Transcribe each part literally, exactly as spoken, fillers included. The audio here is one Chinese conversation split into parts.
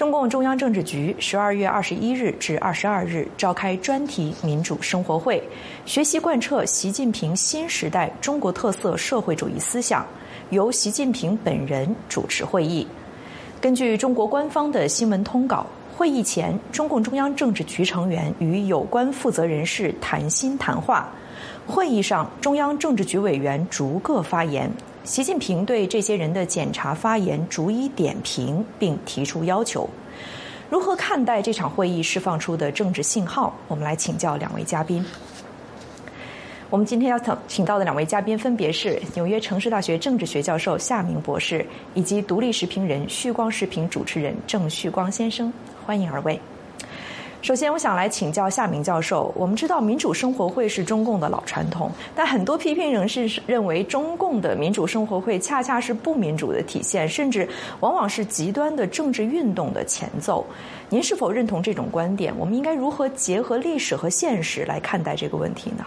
中共中央政治局十二月二十一日至二十二日召开专题民主生活会，学习贯彻习近平新时代中国特色社会主义思想，由习近平本人主持会议。根据中国官方的新闻通稿，会议前，中共中央政治局成员与有关负责人士谈心谈话。会议上，中央政治局委员逐个发言，习近平对这些人的检查发言逐一点评，并提出要求。如何看待这场会议释放出的政治信号？我们来请教两位嘉宾。我们今天要请到的两位嘉宾分别是纽约城市大学政治学教授夏明博士，以及独立时评人旭光时评主持人郑旭光先生。欢迎二位。首先，我想来请教夏明教授。我们知道民主生活会是中共的老传统，但很多批评人士认为，中共的民主生活会恰恰是不民主的体现，甚至往往是极端的政治运动的前奏。您是否认同这种观点？我们应该如何结合历史和现实来看待这个问题呢？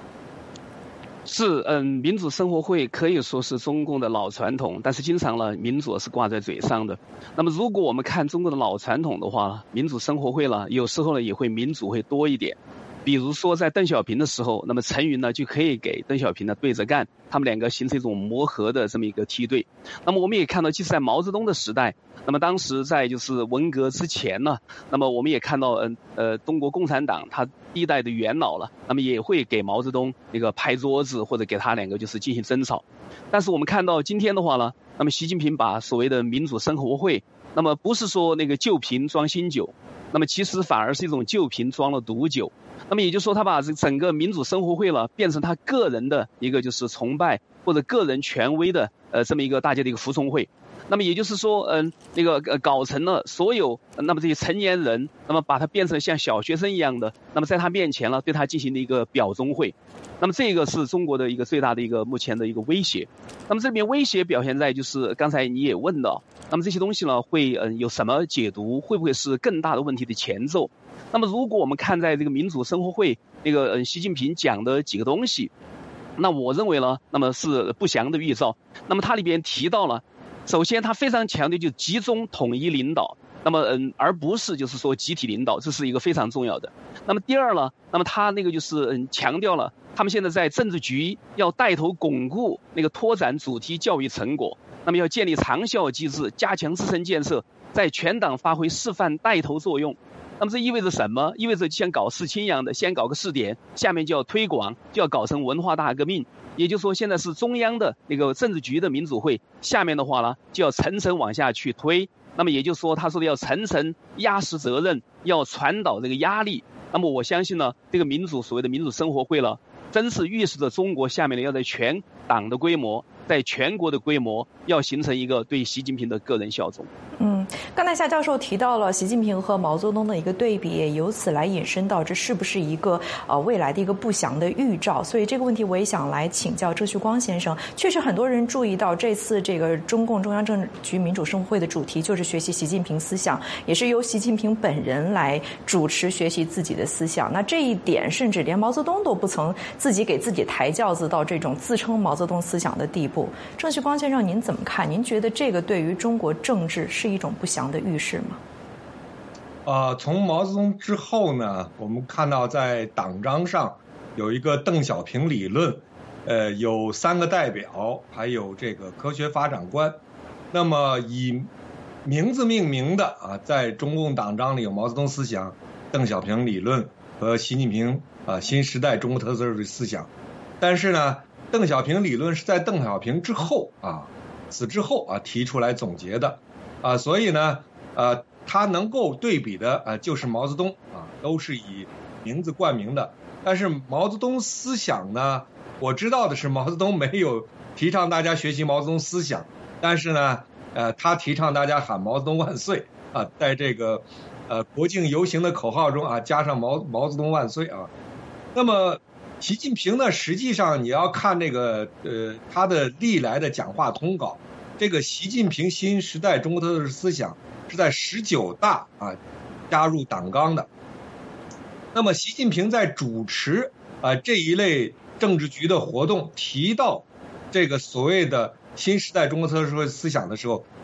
是，嗯，民主生活会可以说是中共的老传统，但是经常呢，民主是挂在嘴上的。那么，如果我们看中国的老传统的话，民主生活会呢，有时候呢也会民主会多一点。比如说在邓小平的时候，那么陈云呢就可以给邓小平呢对着干，他们两个形成一种磨合的这么一个梯队。那么我们也看到，即使在毛泽东的时代，那么当时在就是文革之前呢，那么我们也看到，嗯呃，中国共产党他第一代的元老了，那么也会给毛泽东那个拍桌子，或者给他两个就是进行争吵。但是我们看到今天的话呢，那么习近平把所谓的民主生活会，那么不是说那个旧瓶装新酒，那么其实反而是一种旧瓶装了毒酒。那么也就是说，他把这整个民主生活会了变成他个人的一个就是崇拜或者个人权威的呃这么一个大家的一个服从会。那么也就是说，嗯、呃，那个呃搞成了所有那么这些成年人，那么把它变成像小学生一样的，那么在他面前呢，对他进行的一个表忠会。那么这个是中国的一个最大的一个目前的一个威胁。那么这里面威胁表现在就是刚才你也问到，那么这些东西呢会嗯、呃、有什么解读？会不会是更大的问题的前奏？那么如果我们看在这个民主生活会那个呃习近平讲的几个东西，那我认为呢，那么是不祥的预兆。那么它里边提到了，首先他非常强调就集中统一领导，那么嗯而不是就是说集体领导，这是一个非常重要的。那么第二呢，那么他那个就是嗯强调了他们现在在政治局要带头巩固那个拓展主题教育成果，那么要建立长效机制，加强自身建设，在全党发挥示范带头作用。那么这意味着什么？意味着就像搞事情一样的，先搞个试点，下面就要推广，就要搞成文化大革命。也就是说，现在是中央的那个政治局的民主会，下面的话呢，就要层层往下去推。那么也就是说，他说的要层层压实责任，要传导这个压力。那么我相信呢，这个民主所谓的民主生活会了，真是预示着中国下面的要在全党的规模，在全国的规模，要形成一个对习近平的个人效忠。 嗯，刚才夏教授提到了习近平和毛泽东的一个对比，也由此来引申到这是不是一个呃未来的一个不祥的预兆。所以这个问题我也想来请教郑旭光先生。确实很多人注意到这次这个中共中央政治局民主生活会的主题就是学习习近平思想，也是由习近平本人来主持学习自己的思想。那这一点甚至连毛泽东都不曾自己给自己抬轿子到这种自称毛泽东思想的地步。郑旭光先生您怎么看？您觉得这个对于中国政治是一种不祥的预示吗？ 呃，从毛泽东之后呢，我们看到在党章上有一个邓小平理论，呃，有三个代表，还有这个科学发展观。那么以名字命名的啊，在中共党章里有毛泽东思想、邓小平理论和习近平啊新时代中国特色思想。但是呢，邓小平理论是在邓小平之后啊，死之后啊提出来总结的啊，所以呢，呃，他能够对比的啊就是毛泽东啊，都是以名字冠名的。但是毛泽东思想呢，我知道的是毛泽东没有提倡大家学习毛泽东思想，但是呢，呃，他提倡大家喊毛泽东万岁啊，在这个呃国庆游行的口号中啊加上毛毛泽东万岁啊。那么习近平呢，实际上你要看这个呃他的历来的讲话通稿，这个习近平新时代中国特色思想是在十九大啊加入党纲的。那么习近平在主持啊这一类政治局的活动，提到这个所谓的新时代中国特色思想的时候，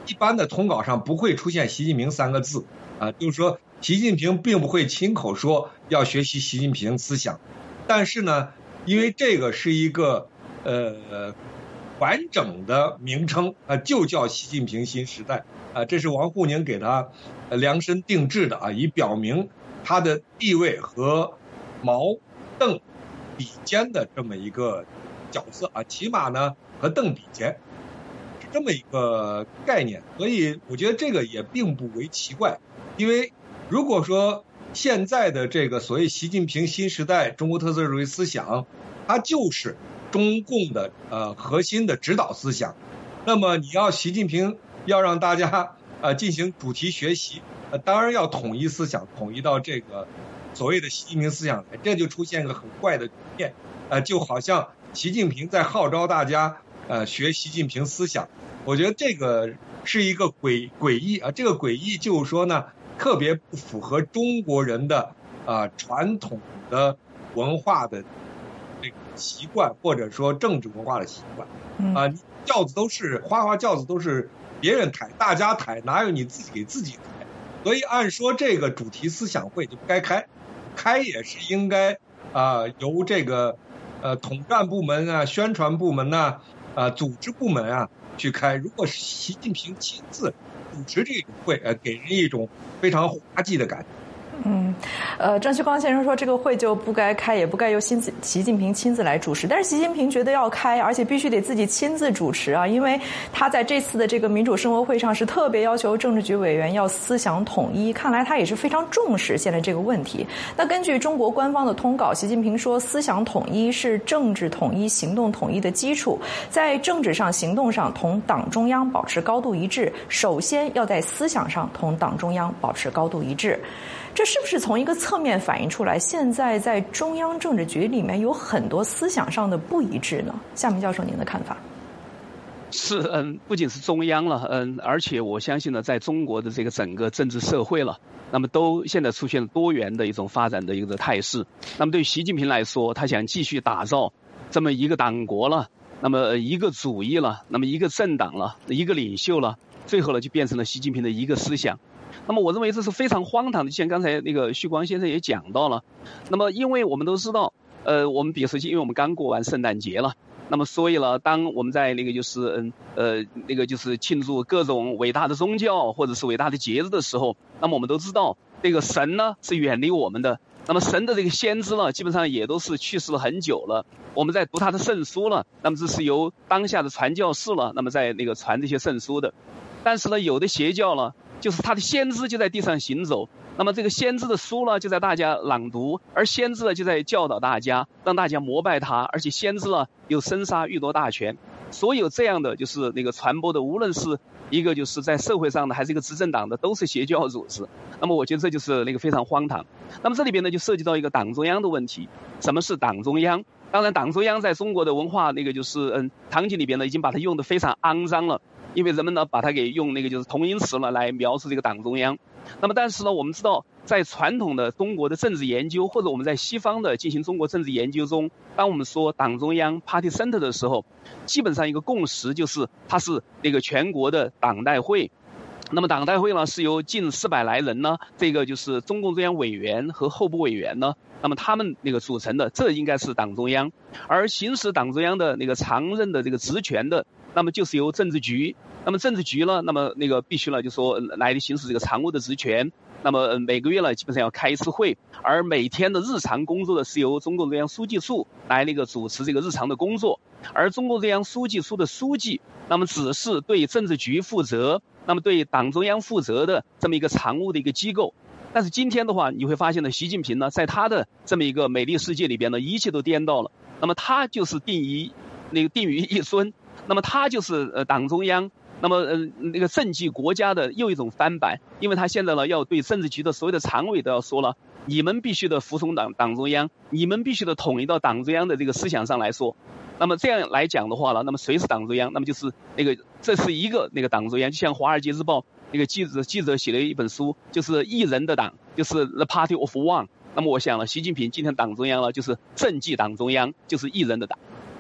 一般的通稿上不会出现习近平三个字啊，就是说习近平并不会亲口说要学习习近平思想，但是呢，因为这个是一个呃完整的名称啊，就叫习近平新时代啊，这是王沪宁给他量身定制的啊，以表明他的地位和毛、邓比肩的这么一个角色啊，起码呢和邓比肩。这么一个概念，所以我觉得这个也并不为奇怪，因为如果说现在的这个所谓习近平新时代中国特色主义思想，它就是中共的呃核心的指导思想，那么你要习近平要让大家呃进行主题学习，呃当然要统一思想，统一到这个所谓的习近平思想来，这就出现一个很怪的局面，呃就好像习近平在号召大家呃学习近平思想。我觉得这个是一个诡诡异啊，这个诡异就是说呢，特别不符合中国人的啊、呃、传统的文化的这个习惯，或者说政治文化的习惯啊、呃，轿子都是花花轿子都是别人抬，大家抬，哪有你自己给自己抬？所以按说这个主题思想会就不该开，开也是应该啊、呃、由这个呃统战部门啊、宣传部门呐、啊、啊、呃、组织部门啊。去开，如果是习近平亲自主持这种会，呃，给人一种非常滑稽的感觉。 嗯，呃，张旭光先生说这个会就不该开，也不该由习习近平亲自来主持。但是习近平觉得要开，而且必须得自己亲自主持啊，因为他在这次的这个民主生活会上是特别要求政治局委员要思想统一，看来他也是非常重视现在这个问题。那根据中国官方的通稿，习近平说，思想统一是政治统一、行动统一的基础，在政治上、行动上同党中央保持高度一致，首先要在思想上同党中央保持高度一致。这是不是从一个侧面反映出来，现在在中央政治局里面有很多思想上的不一致呢？夏明教授，您的看法？ 是，嗯，不仅是中央了，嗯，而且我相信呢，在中国的这个整个政治社会了，那么都现在出现了多元的一种发展的一个态势。那么对于习近平来说，他想继续打造这么一个党国了，那么一个主义了，那么一个政党了，一个领袖了，最后呢就变成了习近平的一个思想。那么我认为这是非常荒唐的，就像刚才那个旭光先生也讲到了。那么因为我们都知道，呃，我们比如说，因为我们刚过完圣诞节了，那么所以呢，当我们在那个就是嗯呃那个就是庆祝各种伟大的宗教或者是伟大的节日的时候，那么我们都知道，这个神呢是远离我们的，那么神的这个先知呢，基本上也都是去世了很久了。我们在读他的圣书了，那么这是由当下的传教士了，那么在那个传这些圣书的。但是呢，有的邪教呢，就是他的先知就在地上行走，那么这个先知的书呢就在大家朗读，而先知呢就在教导大家，让大家膜拜他，而且先知呢有生杀予夺大权。所有这样的就是那个传播的，无论是一个就是在社会上的还是一个执政党的，都是邪教组织。那么我觉得这就是那个非常荒唐。那么这里边呢就涉及到一个党中央的问题。什么是党中央？当然党中央在中国的文化那个就是嗯场景里边呢已经把它用得非常肮脏了，因为人们呢把它给用那个就是同音词了来描述这个党中央。那么但是呢我们知道，在传统的中国的政治研究，或者我们在西方的进行中国政治研究中，当我们说党中央 Party Center 的时候，基本上一个共识就是它是那个全国的党代会。那么党代会呢是由近四百来人呢，这个就是中共中央委员和候补委员呢，那么他们那个组成的，这应该是党中央。而行使党中央的那个常任的这个职权的，那么就是由政治局。那么政治局呢，那么那个必须呢就说来行使这个常务的职权。那么每个月呢基本上要开一次会，而每天的日常工作的是由中共中央书记处来那个主持这个日常的工作。而中共中央书记处的书记，那么只是对政治局负责，那么对党中央负责的这么一个常务的一个机构。但是今天的话，你会发现呢，习近平呢在他的这么一个美丽世界里边呢，一切都颠倒了。那么他就是定于那个定于一尊，那么他就是呃党中央。那么呃那个政绩国家的又一种翻版，因为他现在呢要对政治局的所有的常委都要说了，你们必须的服从党党中央，你们必须的统一到党中央的这个思想上来说。那么这样来讲的话呢，那么谁是党中央？那么就是那个这是一个那个党中央，就像《华尔街日报》那个记者记者写了一本书，就是一人的党，就是 The Party of One。那么我想了，习近平今天党中央了，就是政绩党中央，就是一人的党。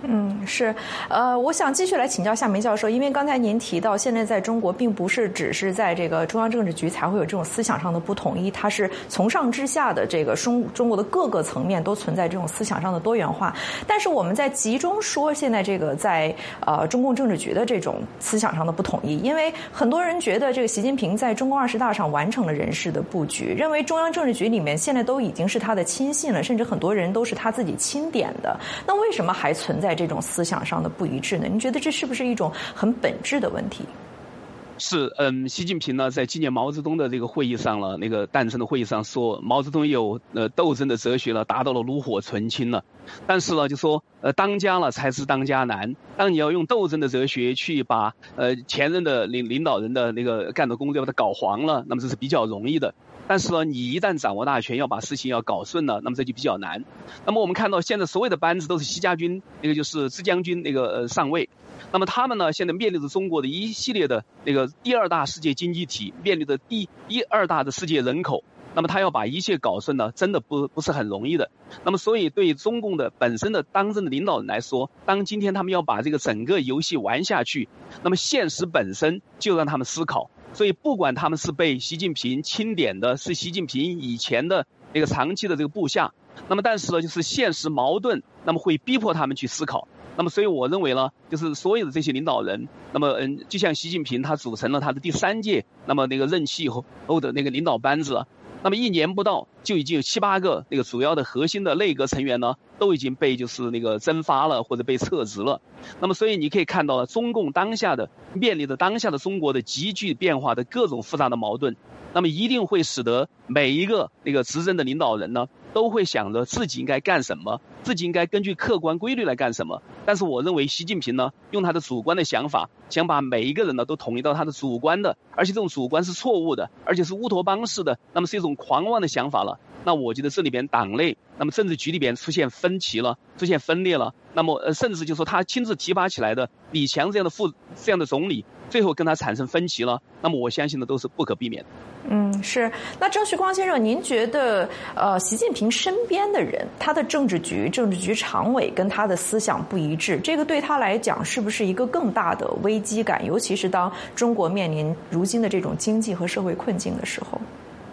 嗯，是，呃，我想继续来请教夏梅教授，因为刚才您提到，现在在中国并不是只是在这个中央政治局才会有这种思想上的不统一，它是从上至下的这个中中国的各个层面都存在这种思想上的多元化。但是我们在集中说现在这个在呃中共政治局的这种思想上的不统一，因为很多人觉得这个习近平在中共二十大上完成了人事的布局，认为中央政治局里面现在都已经是他的亲信了，甚至很多人都是他自己钦点的。那为什么还存在这种思想上的不一致呢？您觉得这是不是一种很本质的问题？ 是，嗯，习近平呢在纪念毛泽东的这个会议上了，那个诞生的会议上说，毛泽东有呃斗争的哲学了，达到了炉火纯青了。但是呢，就说呃当家了才是当家难。当你要用斗争的哲学去把呃前任的领领导人的那个干的工作把它搞黄了，那么这是比较容易的。但是呢，你一旦掌握大权，要把事情要搞顺了，那么这就比较难。那么我们看到现在所有的班子都是习家军，那个就是支将军那个呃上位。那么他们呢，现在面临着中国的一系列的那个第二大世界经济体，面临着第一二大的世界人口。那么他要把一切搞顺呢，真的不不是很容易的。那么所以对中共的本身的当政的领导人来说，当今天他们要把这个整个游戏玩下去，那么现实本身就让他们思考。所以不管他们是被习近平钦点的，是习近平以前的那个长期的这个部下，那么但是呢，就是现实矛盾，那么会逼迫他们去思考。那么所以我认为呢，就是所有的这些领导人，那么嗯，就像习近平他组成了他的第三届那么那个任期后后的那个领导班子，那么一年不到就已经有七八个那个主要的核心的内阁成员呢，都已经被就是那个蒸发了或者被撤职了。那么所以你可以看到了，中共当下的面临的当下的中国的急剧变化的各种复杂的矛盾，那么一定会使得每一个那个执政的领导人呢，都会想着自己应该干什么，自己应该根据客观规律来干什么。但是我认为习近平呢，用他的主观的想法，想把每一个人呢都统一到他的主观的，而且这种主观是错误的，而且是乌托邦式的，那么是一种狂妄的想法了。那我觉得这里边党内，那么政治局里边出现分歧了，出现分裂了，那么呃甚至就说他亲自提拔起来的李强这样的副这样的总理，最后跟他产生分歧了，那么我相信呢都是不可避免的。 嗯，是。那郑旭光先生，您觉得呃，习近平身边的人，他的政治局、政治局常委跟他的思想不一致，这个对他来讲是不是一个更大的危机感？尤其是当中国面临如今的这种经济和社会困境的时候。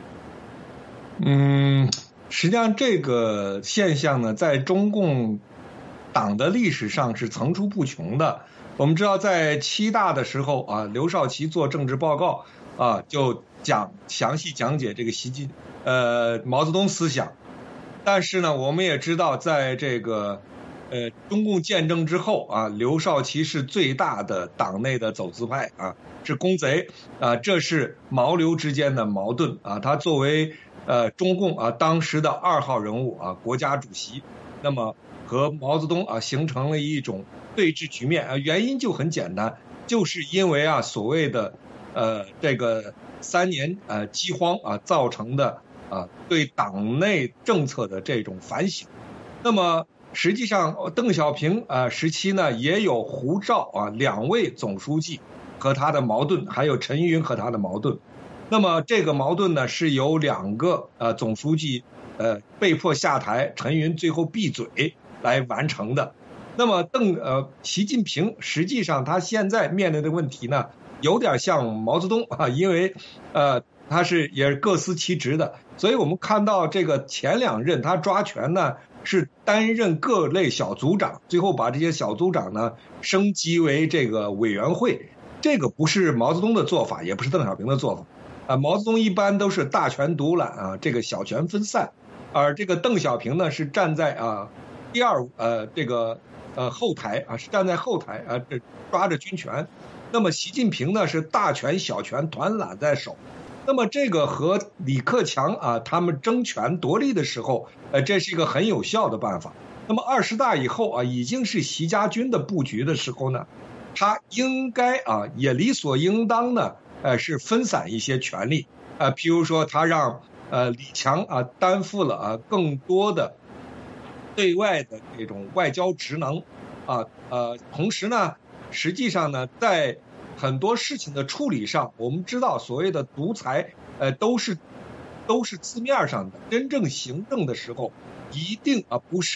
嗯，实际上这个现象呢，在中共党的历史上是层出不穷的。我们知道，在七大的时候啊，刘少奇做政治报告啊，就讲详细讲解这个习近呃毛泽东思想。但是呢，我们也知道，在这个呃中共建政之后啊，刘少奇是最大的党内的走资派啊，是公贼啊，这是毛刘之间的矛盾啊。他作为呃中共啊当时的二号人物啊，国家主席，那么和毛泽东啊形成了一种对峙局面啊，原因就很简单，就是因为啊所谓的呃这个三年呃饥荒啊造成的啊对党内政策的这种反省。那么实际上邓小平啊时期呢，也有胡赵啊两位总书记和他的矛盾，还有陈云和他的矛盾。那么这个矛盾呢，是由两个呃总书记呃被迫下台，陈云最后闭嘴来完成的。那么邓呃习近平实际上他现在面临的问题呢，有点像毛泽东啊，因为呃他是也是各司其职的，所以我们看到这个前两任他抓权呢是担任各类小组长，最后把这些小组长呢升级为这个委员会，这个不是毛泽东的做法，也不是邓小平的做法。啊，毛泽东一般都是大权独揽啊，这个小权分散，而这个邓小平呢是站在啊第二呃这个呃后台啊，是站在后台啊，这抓着军权。那么习近平呢是大权小权团揽在手。那么这个和李克强啊他们争权夺利的时候，呃这是一个很有效的办法。那么二十大以后啊，已经是习家军的布局的时候呢，他应该啊也理所应当呢。呃，是分散一些权力，呃，譬如说他让呃李强啊担负了啊更多的对外的这种外交职能，啊呃，同时呢，实际上呢，在很多事情的处理上，我们知道所谓的独裁，呃，都是都是字面上的，真正行政的时候，一定啊不是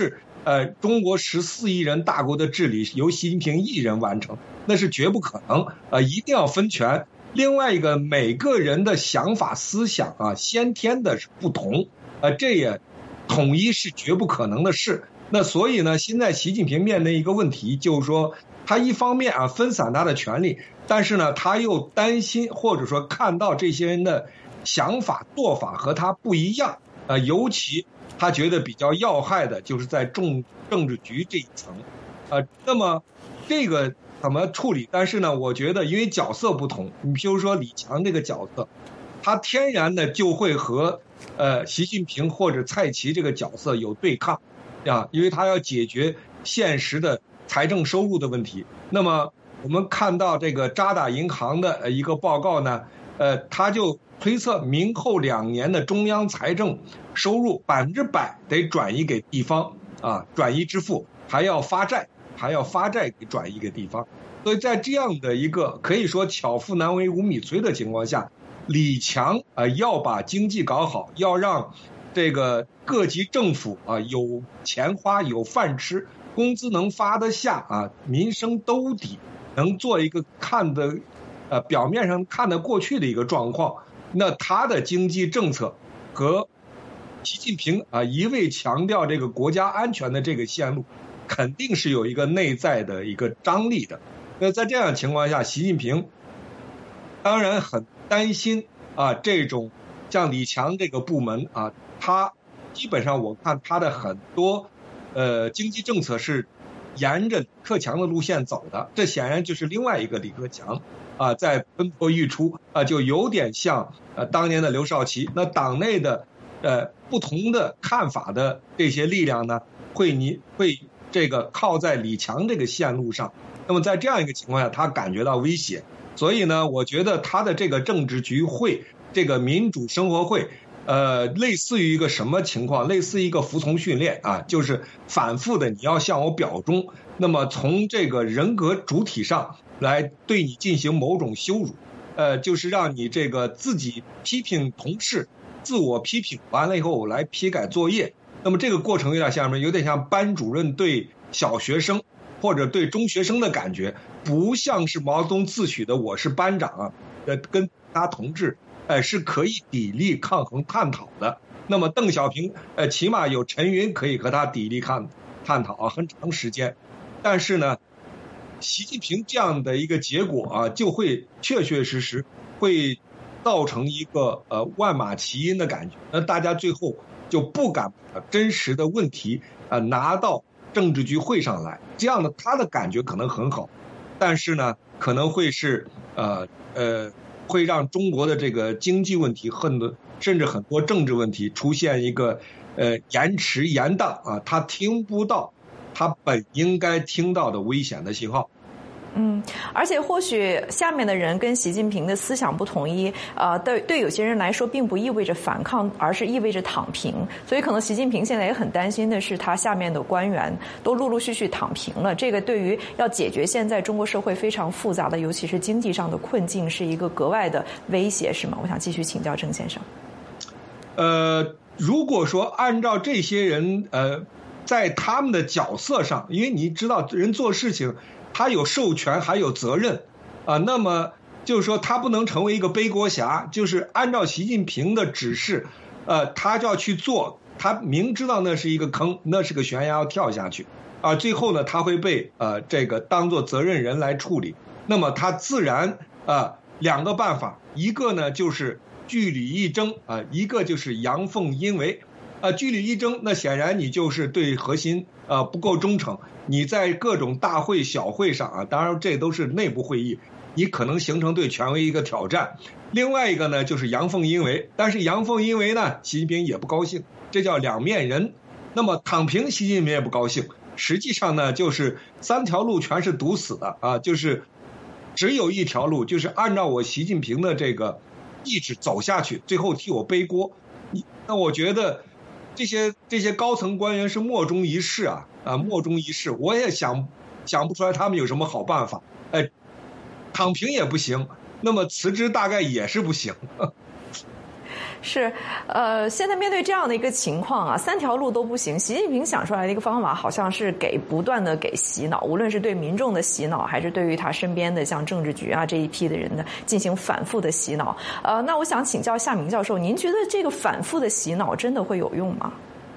呃，中国十四亿人大国的治理由习近平一人完成，那是绝不可能。呃，一定要分权。另外一个，每个人的想法思想啊，先天的是不同，呃，这也统一是绝不可能的事。那所以呢，现在习近平面临一个问题，就是说，他一方面啊分散他的权力，但是呢，他又担心或者说看到这些人的想法做法和他不一样，呃，尤其他觉得比较要害的就是在政政治局这一层，呃，那么这个怎么处理？但是呢，我觉得因为角色不同，你比如说李强这个角色，他天然的就会和呃习近平或者蔡奇这个角色有对抗。啊，因为他要解决现实的财政收入的问题。那么我们看到这个渣打银行的一个报告呢，呃，他就推测明后两年的中央财政收入百分之百得转移给地方啊，转移支付，还要发债，还要发债给转移给地方。所以在这样的一个可以说巧妇难为无米炊的情况下，李强啊、呃、要把经济搞好，要让这个各级政府啊有钱花有饭吃，工资能发得下啊，民生兜底，能做一个看得呃表面上看得过去的一个状况。那他的经济政策和习近平啊一味强调这个国家安全的这个线路，肯定是有一个内在的一个张力的。那在这样的情况下，习近平当然很担心啊这种像李强这个部门啊。他基本上我看他的很多呃经济政策是沿着李克强的路线走的，这显然就是另外一个李克强啊在喷薄欲出啊，就有点像呃当年的刘少奇。那党内的呃不同的看法的这些力量呢，会你会这个靠在李强这个线路上。那么在这样一个情况下，他感觉到威胁，所以呢，我觉得他的这个政治局会，这个民主生活会。呃，类似于一个什么情况？类似于一个服从训练啊，就是反复的你要向我表忠，那么从这个人格主体上来对你进行某种羞辱，呃，就是让你这个自己批评同事，自我批评完了以后来批改作业。那么这个过程有点像什么？有点像班主任对小学生或者对中学生的感觉，不像是毛泽东自诩的我是班长啊，呃，跟他同志。呃，是可以砥砺抗衡探讨的。那么邓小平，呃，起码有陈云可以和他砥砺抗探讨啊，很长时间。但是呢，习近平这样的一个结果啊，就会确确实实会造成一个呃万马齐喑的感觉。那大家最后就不敢把真实的问题啊、呃、拿到政治局会上来，这样的他的感觉可能很好，但是呢，可能会是呃呃。会让中国的这个经济问题，很多甚至很多政治问题出现一个呃延迟延宕啊，他听不到他本应该听到的危险的信号。 嗯，而且或许下面的人跟习近平的思想不统一，呃，对对有些人来说并不意味着反抗，而是意味着躺平。所以可能习近平现在也很担心的是，他下面的官员都陆陆续续躺平了。这个对于要解决现在中国社会非常复杂的，尤其是经济上的困境，是一个格外的威胁，是吗？我想继续请教郑先生。 呃，如果说按照这些人呃，在他们的角色上，因为你知道人做事情。他有授权还有责任啊，那么就是说他不能成为一个背锅侠，就是按照习近平的指示，呃，他就要去做，他明知道那是一个坑，那是个悬崖要跳下去，啊，最后呢他会被呃这个当做责任人来处理，那么他自然啊两个办法，一个呢就是据理力争啊，一个就是阳奉阴违。啊，据理力争，那显然你就是对核心啊不够忠诚。你在各种大会小会上啊，当然这都是内部会议，你可能形成对权威一个挑战。另外一个呢，就是阳奉阴违，但是阳奉阴违呢，习近平也不高兴，这叫两面人。那么躺平，习近平也不高兴。实际上呢，就是三条路全是堵死的啊，就是只有一条路，就是按照我习近平的这个意志走下去，最后替我背锅。你那我觉得。这些这些高层官员是莫衷一是啊啊莫衷一是，我也想想不出来他们有什么好办法。哎，躺平也不行，那么辞职大概也是不行。 是，呃，现在面对这样的一个情况啊，三条路都不行。习近平想出来的一个方法，好像是给不断的给洗脑，无论是对民众的洗脑，还是对于他身边的像政治局啊这一批的人的进行反复的洗脑。呃，那我想请教夏明教授，您觉得这个反复的洗脑真的会有用吗？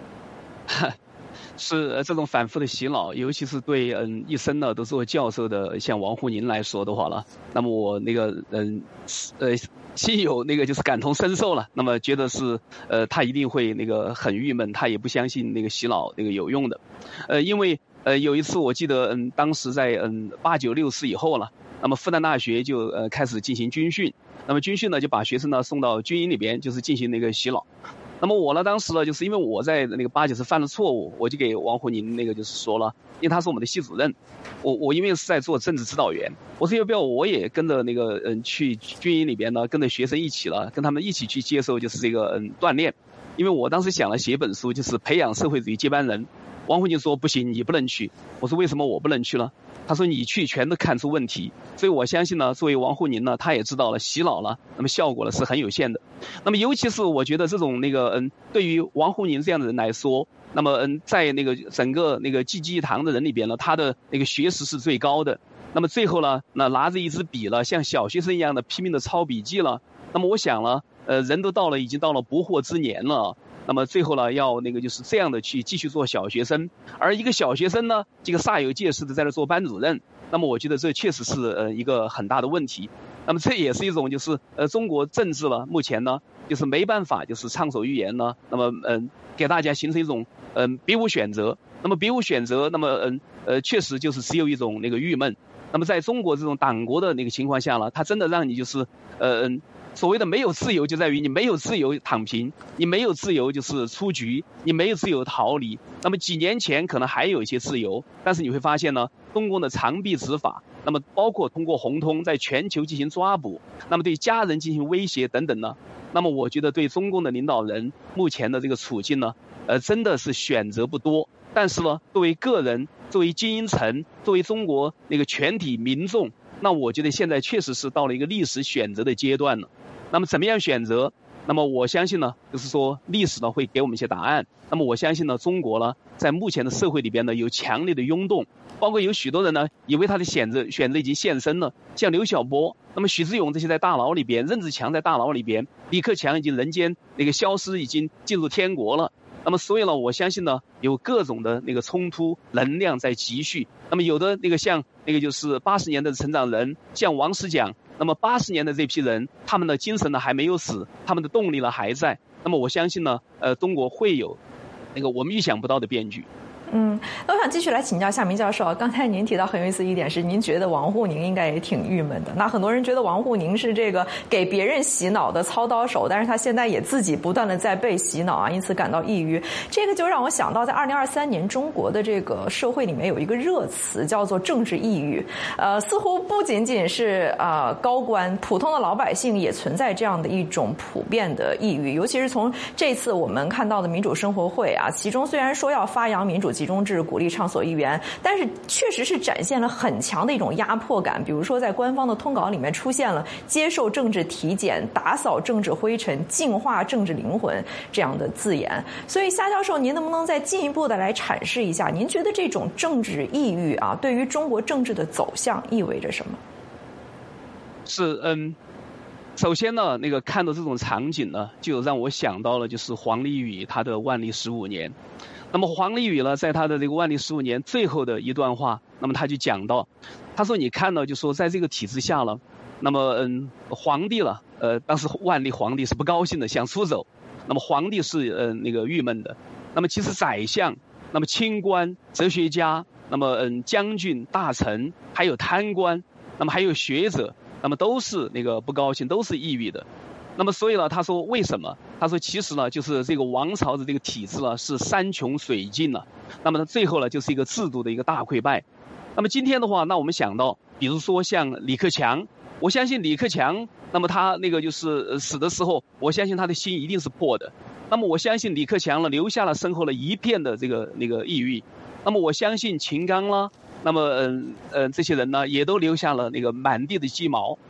是这种反复的洗脑，尤其是对嗯一生呢都做教授的像王沪宁来说的话了，那么我那个嗯呃心有那个就是感同身受了，那么觉得是呃他一定会那个很郁闷，他也不相信那个洗脑那个有用的，呃因为呃有一次我记得嗯当时在嗯八九六四以后了，那么复旦大学就呃开始进行军训，那么军训呢就把学生呢送到军营里边，就是进行那个洗脑。那么我呢，当时呢，就是因为我在那个八九是犯了错误，我就给王沪宁那个就是说了，因为他是我们的系主任，我我因为是在做政治指导员，我说要不要我也跟着那个嗯去军营里边呢，跟着学生一起了，跟他们一起去接受就是这个嗯锻炼，因为我当时想了写一本书，就是培养社会主义接班人。王沪宁说不行，你不能去。我说为什么我不能去呢？他说你去全都看出问题，所以我相信呢，作为王沪宁呢，他也知道了洗脑了，那么效果呢是很有限的。那么尤其是我觉得这种那个嗯，对于王沪宁这样的人来说，那么嗯，在那个整个那个济济一堂的人里边呢，他的那个学识是最高的。那么最后呢，那拿着一支笔了，像小学生一样的拼命的抄笔记了。那么我想了，呃，人都到了已经到了不惑之年了。那么最后呢，要那个就是这样的去继续做小学生，而一个小学生呢，这个煞有介事的在那做班主任，那么我觉得这确实是呃一个很大的问题。那么这也是一种就是呃中国政治了，目前呢就是没办法就是畅所欲言呢，那么嗯、呃、给大家形成一种嗯、呃、别无选择，那么别无选择，那么嗯 呃, 呃确实就是只有一种那个郁闷。那么在中国这种党国的那个情况下呢，它真的让你就是呃嗯。所谓的没有自由，就在于你没有自由躺平，你没有自由就是出局，你没有自由逃离。那么几年前可能还有一些自由，但是你会发现呢，中共的长臂执法，那么包括通过红通在全球进行抓捕，那么对家人进行威胁等等呢，那么我觉得对中共的领导人目前的这个处境呢，呃，真的是选择不多。但是呢，作为个人，作为精英层，作为中国那个全体民众，那我觉得现在确实是到了一个历史选择的阶段了。那么怎么样选择？那么我相信呢，就是说历史呢会给我们一些答案。那么我相信呢，中国呢在目前的社会里边呢有强烈的涌动，包括有许多人呢以为他的选择选择已经现身了，像刘晓波，那么许志勇这些在大牢里边，任志强在大牢里边，李克强已经人间那个消失，已经进入天国了。那么所以呢，我相信呢有各种的那个冲突能量在积蓄。那么有的那个像那个就是八十年的成长人，像王石讲。那么八十年的这批人，他们的精神呢还没有死，他们的动力呢还在。那么我相信呢，呃，中国会有那个我们预想不到的变局。 嗯，那我想继续来请教夏明教授啊。刚才您提到很有意思一点是，您觉得王沪宁应该也挺郁闷的。那很多人觉得王沪宁是这个给别人洗脑的操刀手，但是他现在也自己不断的在被洗脑啊，因此感到抑郁。这个就让我想到，在二零二三年中国的这个社会里面有一个热词叫做政治抑郁。呃，似乎不仅仅是呃高官，普通的老百姓也存在这样的一种普遍的抑郁。尤其是从这次我们看到的民主生活会啊，其中虽然说要发扬民主集中制，鼓励畅所欲言，但是确实是展现了很强的一种压迫感。比如说在官方的通稿里面出现了接受政治体检、打扫政治灰尘、净化政治灵魂这样的字眼。所以夏教授，您能不能再进一步的来阐释一下，您觉得这种政治抑郁啊，对于中国政治的走向意味着什么？ 是嗯首先呢，那个看到这种场景呢，就让我想到了就是黄立宇他的万历十五年。那么黄立宇呢，在他的这个万历十五年最后的一段话，那么他就讲到，他说你看到就说在这个体制下了，那么嗯皇帝了，呃当时万历皇帝是不高兴的，想出走，那么皇帝是呃那个郁闷的，那么其实宰相，那么清官、哲学家，那么嗯将军、大臣，还有贪官，那么还有学者，那么都是那个不高兴，都是抑郁的。那么所以呢，他说为什么？他说其实呢，就是这个王朝的这个体制呢是山穷水尽了。那么呢，最后呢就是一个制度的一个大溃败。那么今天的话，那我们想到，比如说像李克强，我相信李克强，那么他那个就是死的时候，我相信他的心一定是破的。那么我相信李克强呢留下了身后了一片的这个那个抑郁。那么我相信秦刚啦，那么嗯呃这些人呢也都留下了那个满地的鸡毛。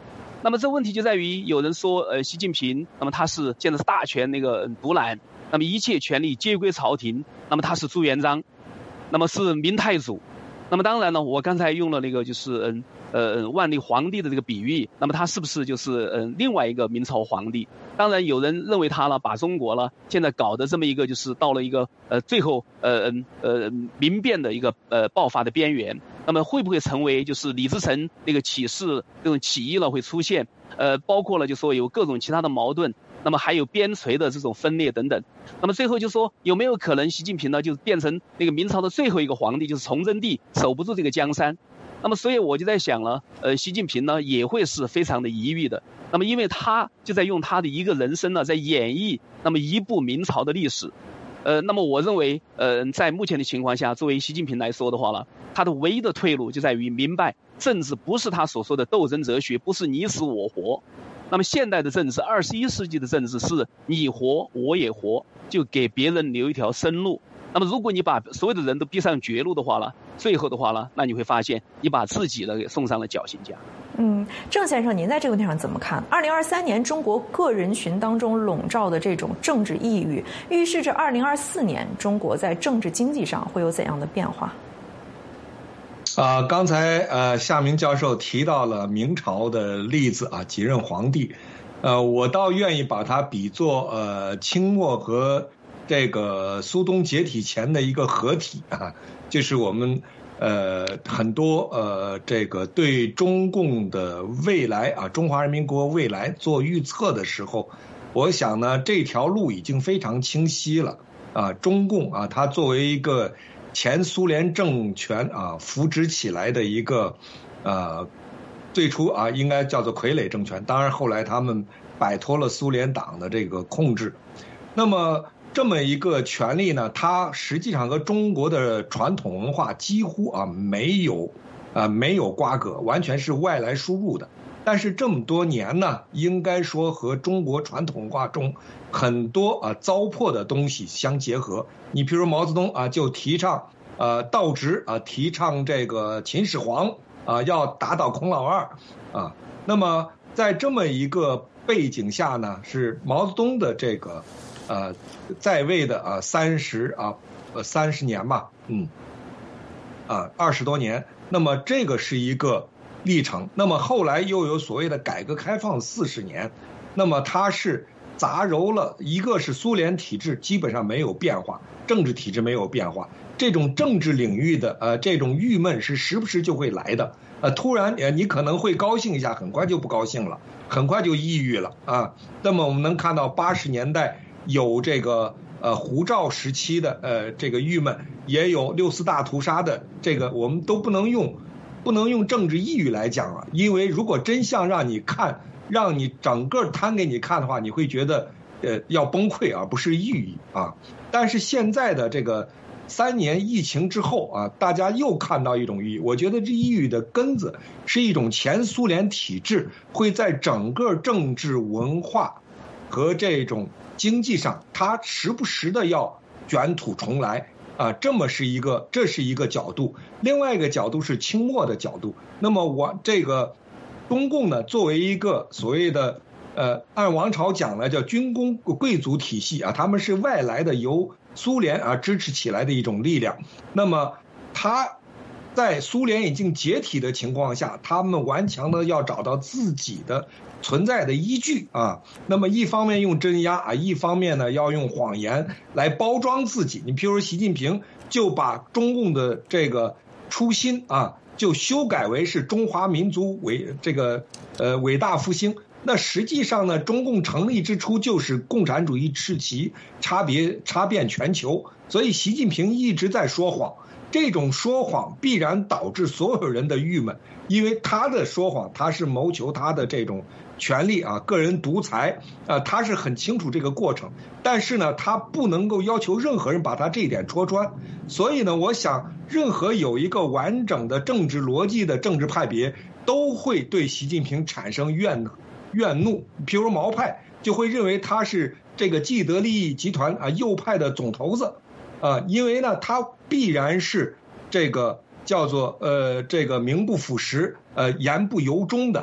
那么这问题就在于，有人说，呃，习近平，那么他是现在是大权那个独揽，那么一切权力皆归朝廷，那么他是朱元璋，那么是明太祖。那么当然呢，我刚才用了那个就是嗯呃万历皇帝的这个比喻，那么他是不是就是嗯另外一个明朝皇帝？当然有人认为他呢把中国呢现在搞得这么一个就是到了一个呃最后呃呃民变的一个呃爆发的边缘。那么会不会成为就是李自成那个起事这种起义了会出现？呃，包括了就说有各种其他的矛盾。那么还有边陲的这种分裂等等，那么最后就说有没有可能习近平呢就变成那个明朝的最后一个皇帝，就是崇祯帝守不住这个江山？那么所以我就在想了，呃，习近平呢也会是非常的抑郁的。那么因为他就在用他的一个人生呢在演绎那么一部明朝的历史。呃，那么我认为，呃，在目前的情况下，作为习近平来说的话呢，他的唯一的退路就在于明白，政治不是他所说的斗争哲学，不是你死我活。那么现代的政治，二十一世纪的政治是你活我也活，就给别人留一条生路。那么如果你把所有的人都逼上绝路的话呢，最后的话呢，那你会发现你把自己呢给送上了绞刑架。 嗯，郑先生，您在这个问题上怎么看？二零二三年中国各人群当中笼罩的这种政治抑郁，预示着二零二四年中国在政治经济上会有怎样的变化？ 啊、呃，刚才呃夏明教授提到了明朝的例子啊，几任皇帝，呃，我倒愿意把它比作呃清末和这个苏东解体前的一个合体啊，就是我们呃很多呃这个对中共的未来啊，中华人民共和国未来做预测的时候，我想呢这条路已经非常清晰了啊，中共啊，它作为一个前苏联政权啊扶植起来的一个呃最初啊应该叫做傀儡政权，当然后来他们摆脱了苏联党的这个控制。那么这么一个权力呢，它实际上和中国的传统文化几乎啊没有啊没有瓜葛，完全是外来输入的。但是这么多年呢，应该说和中国传统文化中很多啊糟粕的东西相结合。你比如毛泽东啊就提倡呃道直啊，提倡这个秦始皇啊要打倒孔老二啊。那么在这么一个背景下呢，是毛泽东的这个呃在位的啊三十啊呃三十年吧，嗯啊二十多年。那么这个是一个历程。那么后来又有所谓的改革开放四十年，那么它是杂糅了，一个是苏联体制基本上没有变化，政治体制没有变化，这种政治领域的呃这种郁闷是时不时就会来的，呃突然呃你可能会高兴一下，很快就不高兴了，很快就抑郁了啊。那么我们能看到八十年代有这个呃胡赵时期的呃这个郁闷，也有六四大屠杀的这个，我们都不能用不能用政治抑郁来讲了，因为如果真相让你看，让你整个摊给你看的话，你会觉得呃要崩溃，而不是抑郁啊。但是现在的这个三年疫情之后啊，大家又看到一种抑郁，我觉得这抑郁的根子是一种前苏联体制会在整个政治文化和这种经济上，它时不时的要卷土重来啊，这么是一个，这是一个角度。另外一个角度是清末的角度。那么我这个中共呢，作为一个所谓的呃，按王朝讲呢，叫军工贵族体系啊，他们是外来的，由苏联啊支持起来的一种力量。那么他在苏联已经解体的情况下，他们顽强的要找到自己的存在的依据啊。那么一方面用镇压啊，一方面呢要用谎言来包装自己。你譬如习近平就把中共的这个初心啊，就修改为是中华民族伟这个呃伟大复兴。那实际上呢，中共成立之初就是共产主义赤旗差别插遍全球，所以习近平一直在说谎。这种说谎必然导致所有人的郁闷，因为他的说谎，他是谋求他的这种权利啊，个人独裁啊，他是很清楚这个过程，但是呢，他不能够要求任何人把他这一点戳穿。所以呢，我想，任何有一个完整的政治逻辑的政治派别，都会对习近平产生怨怨怒。譬如毛派就会认为他是这个既得利益集团啊右派的总头子。啊，因为呢，他必然是这个叫做呃这个名不副实，呃言不由衷的，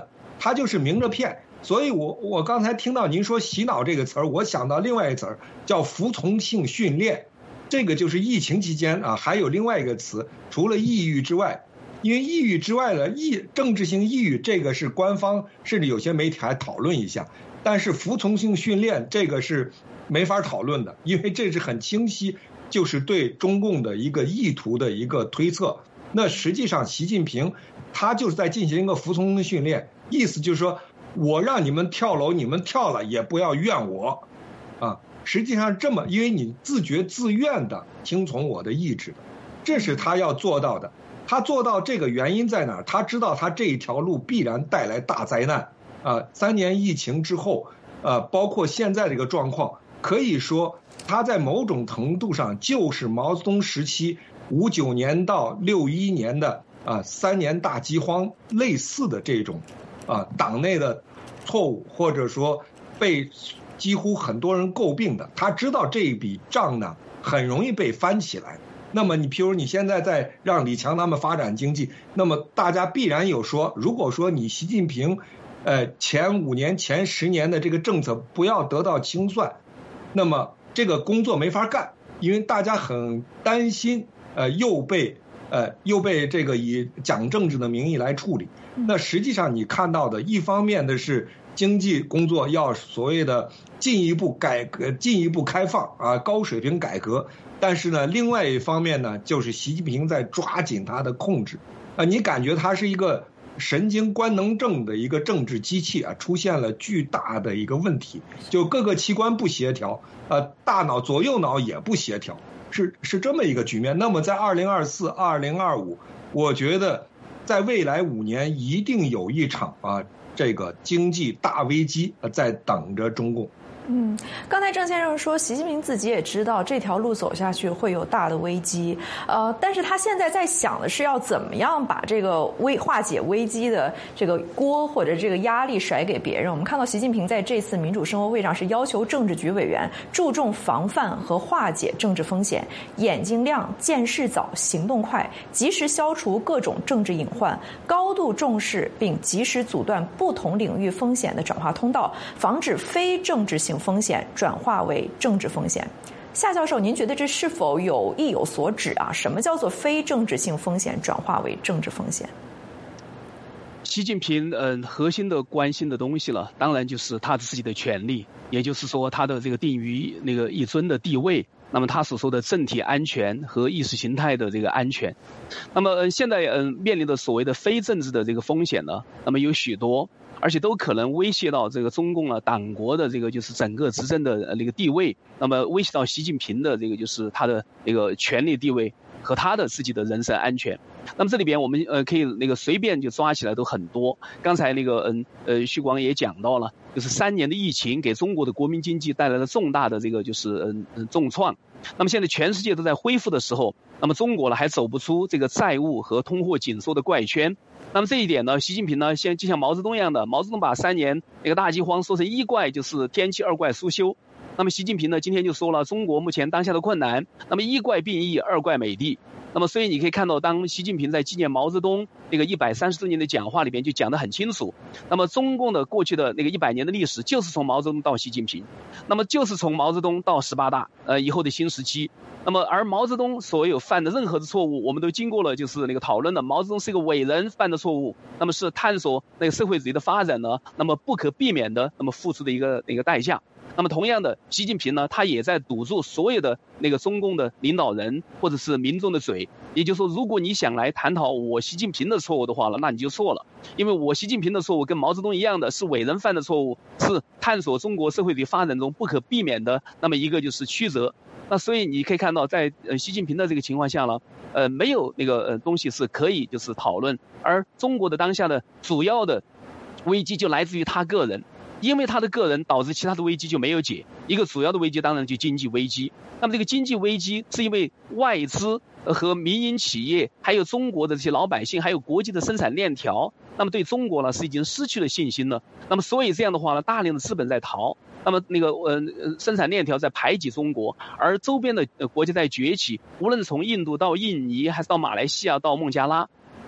他就是明着骗。所以我我刚才听到您说洗脑这个词儿，我想到另外一个词儿叫服从性训练，这个就是疫情期间啊，还有另外一个词，除了抑郁之外，因为抑郁之外的抑政治性抑郁，这个是官方甚至有些媒体还讨论一下，但是服从性训练这个是没法讨论的，因为这是很清晰，就是对中共的一个意图的一个推测。那实际上习近平他就是在进行一个服从性训练，意思就是说我让你们跳楼，你们跳了也不要怨我，啊，实际上这么，因为你自觉自愿的听从我的意志，这是他要做到的。他做到这个原因在哪儿？他知道他这一条路必然带来大灾难啊！三年疫情之后，呃，包括现在这个状况，可以说他在某种程度上就是毛泽东时期五九年到六一年的啊三年大饥荒类似的这种啊党内的错误，或者说被几乎很多人诟病的。他知道这一笔账呢很容易被翻起来。那么你譬如你现在在让李强他们发展经济，那么大家必然有说，如果说你习近平，呃前五年前十年的这个政策不要得到清算，那么这个工作没法干，因为大家很担心，呃又被呃又被这个以讲政治的名义来处理。那实际上你看到的，一方面的是经济工作要所谓的进一步改革、进一步开放啊，高水平改革。但是呢，另外一方面呢，就是习近平在抓紧他的控制啊，你感觉他是一个神经官能症的一个政治机器啊，出现了巨大的一个问题，就各个器官不协调，呃，大脑左右脑也不协调，是是这么一个局面。那么在二零二四、二零二五，我觉得在未来五年一定有一场啊这个经济大危机在等着中共。 嗯，刚才郑先生说，习近平自己也知道这条路走下去会有大的危机，呃，但是他现在在想的是要怎么样把这个危化解危机的这个锅或者这个压力甩给别人。我们看到习近平在这次民主生活会上是要求政治局委员注重防范和化解政治风险，眼睛亮、见识早、行动快，及时消除各种政治隐患，高度重视并及时阻断不同领域风险的转化通道，防止非政治性风险转化为政治风险。夏教授，您觉得这是否有意有所指啊？什么叫做非政治性风险转化为政治风险？ 习近平嗯、呃、核心的关心的东西了，当然就是他自己的权利，也就是说他的这个定于那个一尊的地位。那么他所说的政体安全和意识形态的这个安全，那么呃现在嗯、呃、面临的所谓的非政治的这个风险呢，那么有许多。而且都可能威胁到这个中共啊党国的这个就是整个执政的那个地位，那么威胁到习近平的这个就是他的那个权力地位和他的自己的人身安全。那么这里边我们呃可以那个随便就抓起来都很多。刚才那个嗯呃徐广也讲到了，就是三年的疫情给中国的国民经济带来了重大的这个就是嗯嗯重创。那么现在全世界都在恢复的时候，那么中国呢还走不出这个债务和通货紧缩的怪圈。那么这一点呢，习近平呢，现就像毛泽东一样的，毛泽东把三年那个大饥荒说成一怪就是天气，二怪苏修。那么习近平呢，今天就说了中国目前当下的困难，那么一怪病疫，二怪美帝。那么所以你可以看到，当习近平在纪念毛泽东那个一百三十周年的讲话里边就讲得很清楚。那么中共的过去的那个一百年的历史，就是从毛泽东到习近平，那么就是从毛泽东到十八大呃以后的新时期。那么而毛泽东所有犯的任何的错误，我们都经过了就是那个讨论的。毛泽东是一个伟人犯的错误，那么是探索那个社会主义的发展呢，那么不可避免的那么付出的一个那个代价。那么同样的，习近平呢，他也在堵住所有的那个中共的领导人或者是民众的嘴。也就是说，如果你想来探讨我习近平的错误的话了，那你就错了。因为我习近平的错误跟毛泽东一样的，是伟人犯的错误，是探索中国社会主义发展中不可避免的那么一个就是曲折。那所以你可以看到，在呃习近平的这个情况下呢，呃没有那个呃东西是可以就是讨论，而中国的当下的主要的危机就来自于他个人。因为他的个人导致其他的危机就没有解，一个主要的危机当然就经济危机。那么这个经济危机是因为外资和民营企业，还有中国的这些老百姓，还有国际的生产链条，那么对中国呢是已经失去了信心了。那么所以这样的话呢，大量的资本在逃，那么那个呃生产链条在排挤中国，而周边的国家在崛起，无论从印度到印尼，还是到马来西亚到孟加拉。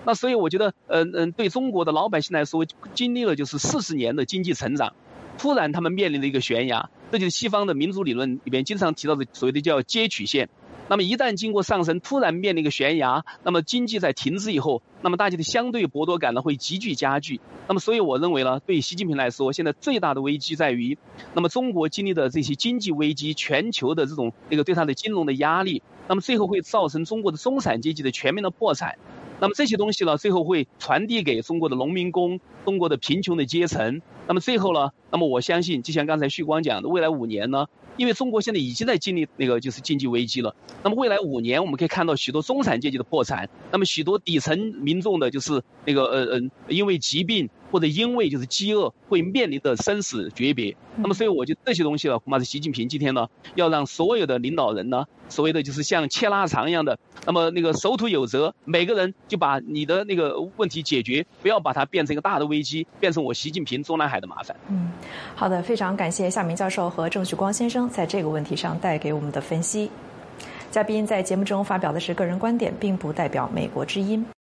那所以我觉得，嗯、呃、嗯，对中国的老百姓来说，经历了就是四十年的经济成长，突然他们面临的一个悬崖，这就是西方的民主理论里边经常提到的所谓的叫阶曲线。那么一旦经过上升，突然面临一个悬崖，那么经济在停滞以后，那么大家的相对剥夺感呢会急剧加剧。那么所以我认为呢，对习近平来说，现在最大的危机在于，那么中国经历的这些经济危机，全球的这种那个对它的金融的压力，那么最后会造成中国的中产阶级的全面的破产。那么这些东西呢，最后会传递给中国的农民工、中国的贫穷的阶层。那么最后呢，那么我相信，就像刚才旭光讲的，未来五年呢，因为中国现在已经在经历那个就是经济危机了。那么未来五年，我们可以看到许多中产阶级的破产，那么许多底层民众的就是那个呃呃，因为疾病或者因为就是饥饿会面临的生死诀别。那么所以我觉得这些东西呢，恐怕是习近平今天呢要让所有的领导人呢，所谓的就是像切腊肠一样的，那么那个守土有责，每个人就把你的那个问题解决，不要把它变成一个大的危机，变成我习近平中南海的麻烦。 嗯，好的，非常感谢夏明教授和郑旭光先生在这个问题上带给我们的分析。嘉宾在节目中发表的是个人观点，并不代表美国之音。